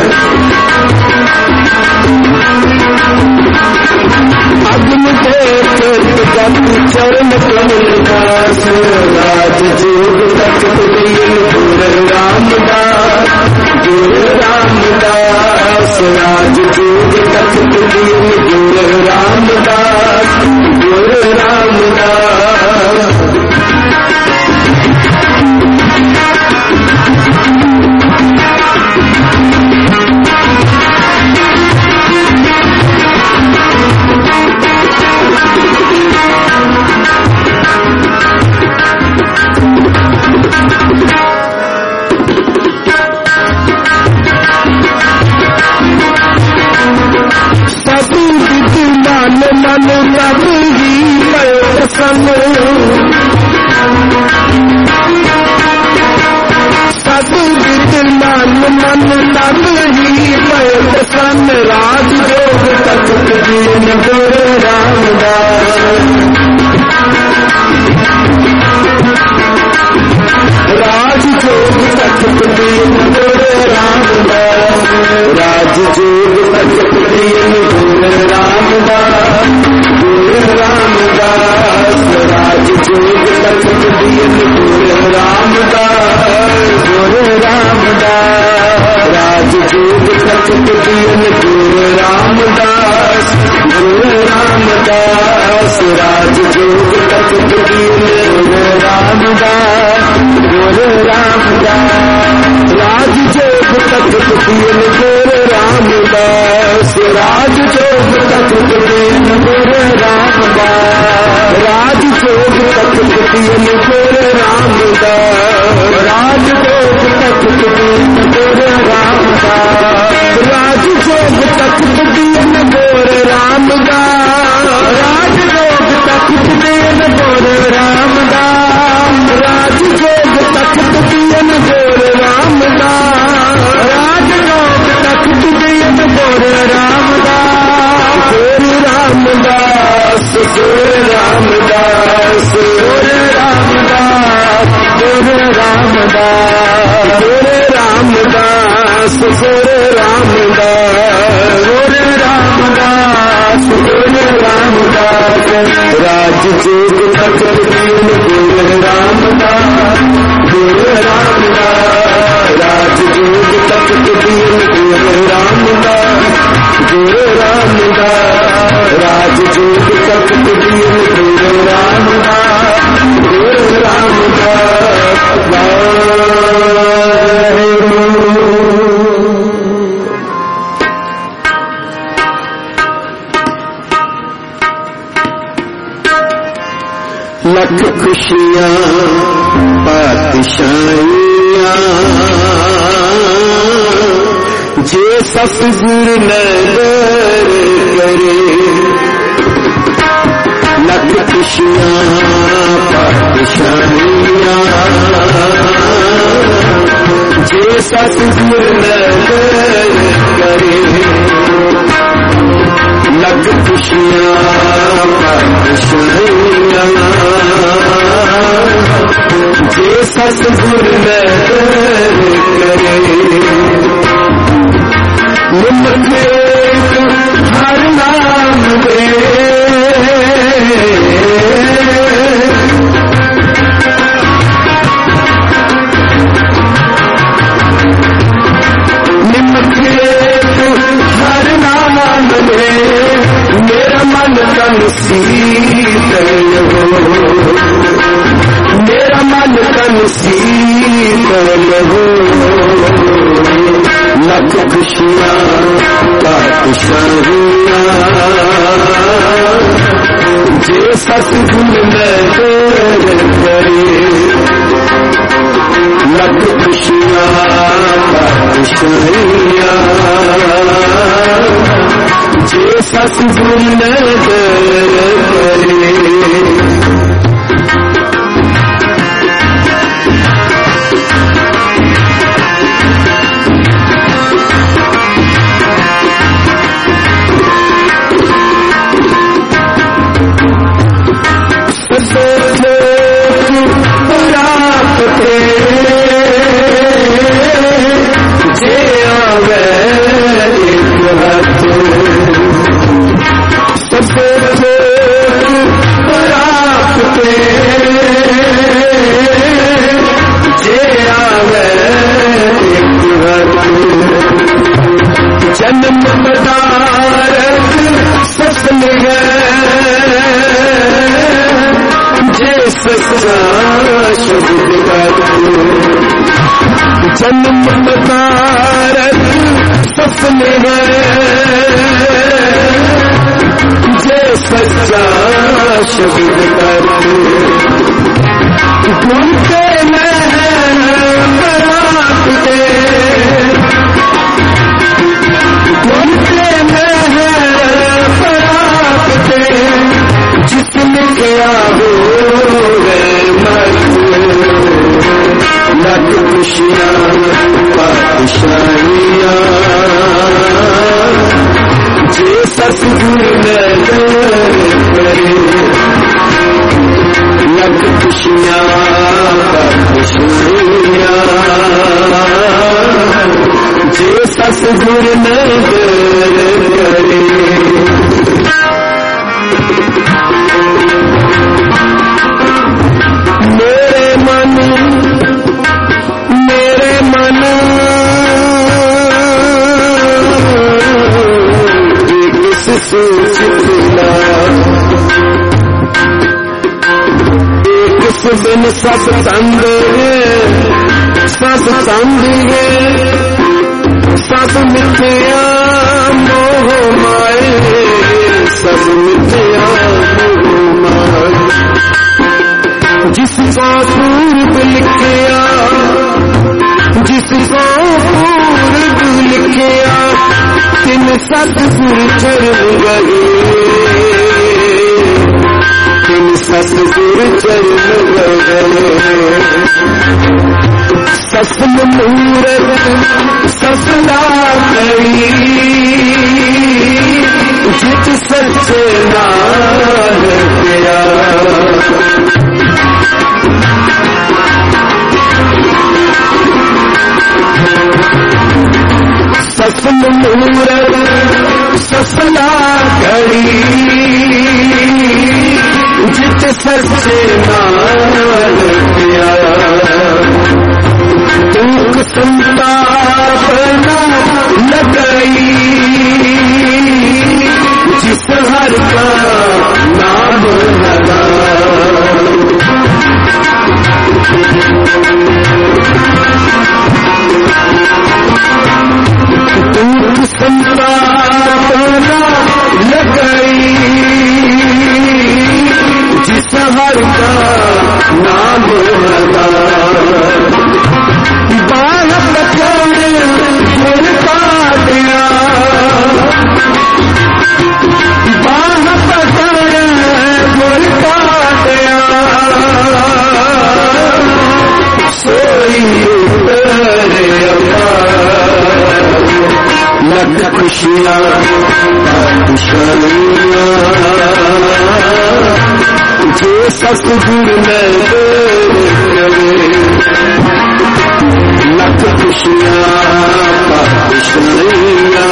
अग्नि देख चरण कमल दास राज जोग तख्त दीन गुर रामदास गुर रामदास राज जोग तख्त दीन गुर रामदास गुर रामदास मन तब ही प्रसन्न सतुविद मन तब ही प्रसन्न राज जोग तख्त दीन गुर रामदास राज जोग तख्त दीन गुर रामदास राज जोग तख्त दीन गुर रामदास गुर रामदास राज जोग तख्त दीन गुर रामदास गुर रामदास राज जोग तख्त दीन गुर रामदास गुर रामदास राज जोग तख्त दीन गुर रामदास गुर रामदास राज जोग तख्त दीन गुर रामदास राज जोग तख्त दीन गुर रामदास राज जोग तख्त दीन गुर रामदास राज जोग तख्त दीन गुर रामदास राज जोग तख्त दीन गुर रामदास राज जोग तख्त दीन गुर रामदास राज जोग तख्त दीन गुर रामदास राज जोग तख्त दीन गुर रामदास गुर रामदास गुर रामदास गुर रामदास गुर रामदास गुर रामदास गुर रामदास गुर रामदास गुर रामदास राज जोग तख्त दीन गुर रामदास गुर रामदास राज जोग तख्त दीन गुर रामदास गुर रामदास राज जोग तख्त दीन गुर रामदास गुर रामदास लख खुशियां पातशाहियां जे सतगुर नगर करे लख खुशियां पातशाहियां जे सतगुर नगर करे लख खुशियां पातशाहियां जे सतगुर नगर करे निमखे हर नाम दे निमखे हर नाम दे मेरा मन तन शीतल हो मेरा मन तन शीतल हो लख खुशियां पातशाहियां जे सतगुर नजर करे लख खुशियां बादशाहियां जे सतगुर नजर करे जन्म पदारथ सफल जे सच्चा शब्द जन्म पदारथ सफल जे सच्चा शब्द ढूंढते जिसने क्या हो लख खुशियां बादशाहियां जे सतगुर नजर करे लख खुशियां बादशाहियां जे सतगुर नजर करे एक सुबिन सत्संग सत्संग सब मिथ्या मोह माए सब मिथ्या मोह माए जिसका पूर्व लिखिया जिसको पूर्व लिखिया तिन सतगुर चरण गए तिन सतगुर चरण गए सफल मूरत सफला करी जित सच्चे नाम किया सफल मूरत सफला करी जित सच्चे नाम किया दुख संताप न गई जिस हर का नाम लगा दुख संताप न गई जिस हर का नाम लगा लख खुशियां बादशाहियां जे सतगुर नजर करे लख खुशियां बादशाहियां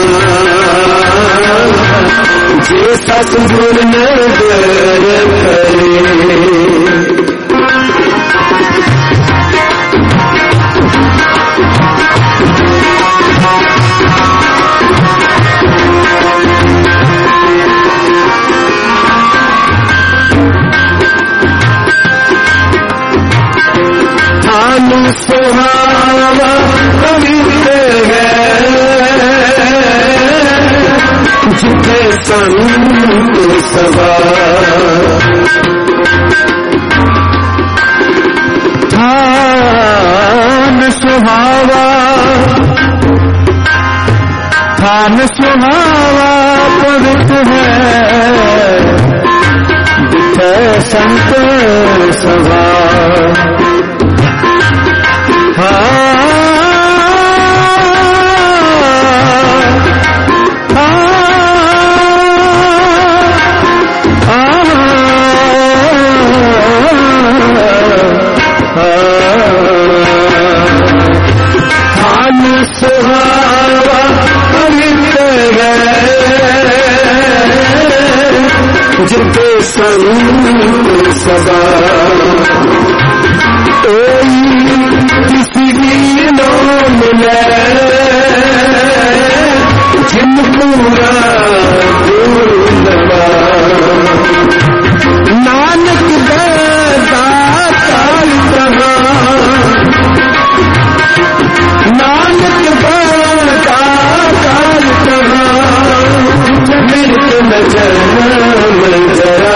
जे सतगुर नजर करे सुहावा पवित्र है जिथे संत सभा सुहावा थान सुहावा पवित्र है बिठे संत सभा। सुहावा पवित्र है जिनके स्वरूप सदा कोई किसी की नो मिले जिन पूरा दूरवा नानक दातार कहा नानक दातार कहा मिर्च नजर जरा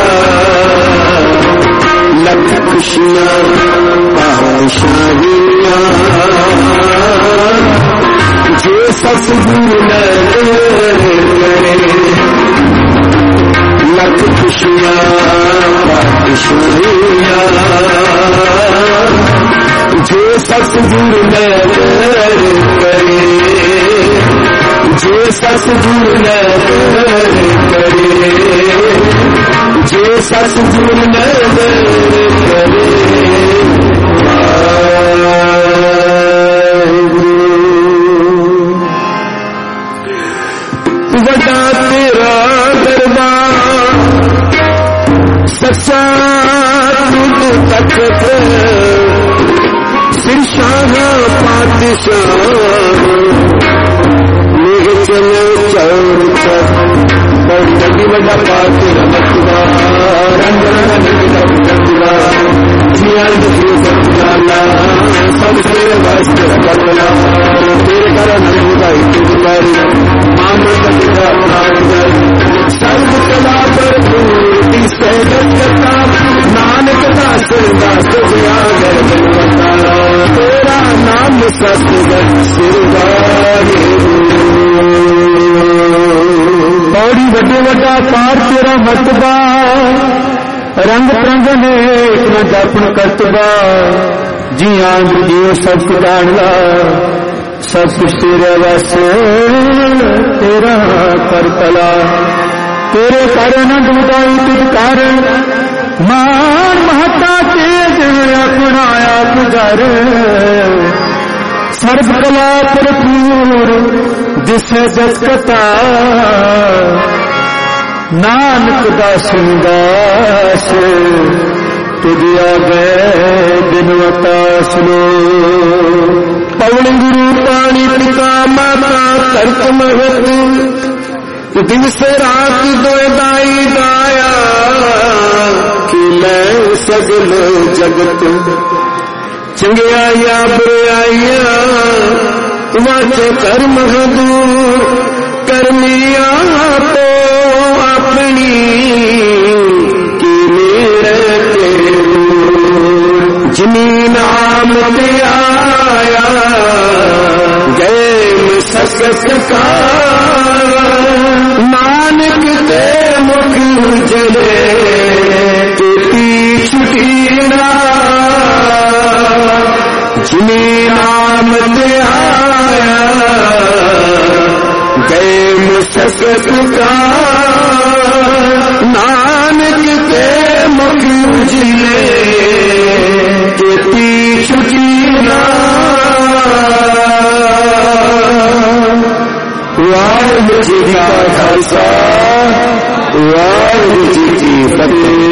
लख खुशियां पाशाहियां जो सतगुरु करे लख खुशियां पाशाहियां जो सतगुरु करे जो सतगुरु करे जो सतगुरु करे वड्डा तेरा दरबार सच्चा तख्त सिर शाह पातशाह मेघ चले चौर और नदी वड्डा पात रमतवा रंग रंगला जियाल दुखी सत्याला सबसे वास्ते बदला तेरे कारण अनुदाई तुम्हारी मामला का नाम सर्व कला पर पूरी सहगत करता नानक दास दास जागर बनवता तेरा नाम सतगत सिरवारे बड़ी वड्डे वड्डा पार तेरा मतबा रंग रंग ने इतना जापन करतबा जी आंग जियो सब जाणला सब कुछ तेरे वस तेरा कर कला तेरे कारण दुदाई तुझ कारण मान महता तेज अपनाया पुजार सर्व कला भरपूर जिसे जसकता नानक दास दास तुझिया गए बिनवता सुनो पवन गुरु पानी पिता माता तर्क महत दिन से रात दोदाई गाया कि मैं सगल जगत चंगियाया बुराइया वाचे कर्म दूर करमिया तो अपनी कि मेरे तेरे जिनी नाम ते आया गए सकत का नानक ते मुख जले तेरी छुटीना जिनी नाम ते आया गए मुसकत का नानक ते मुख जले तेरी छुटीना वाहिगुरू जी का खालसा वाहिगुरू जी की फतेह।